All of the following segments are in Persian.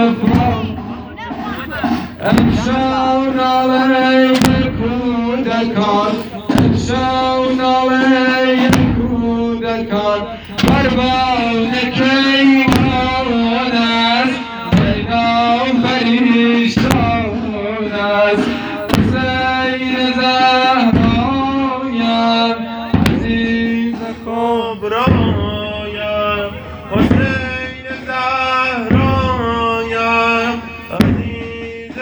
وفا امشو ناله کودکان امشو ناله کودکان قربان کیوان است پیغام پریشان است حسین زهرایم عزیز کبرایم حسین زهرایم عزیز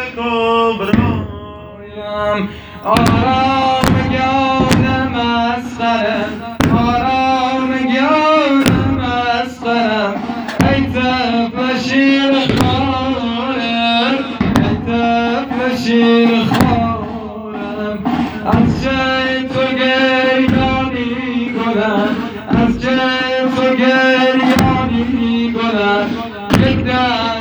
کبرایم آرام گیانم مسخرم آرام گیانم مسخرم ای طفل شیر خوارم ای طفل شیر خوارم از چه تو گریانی گلم از چه تو گریانی گلم یک دم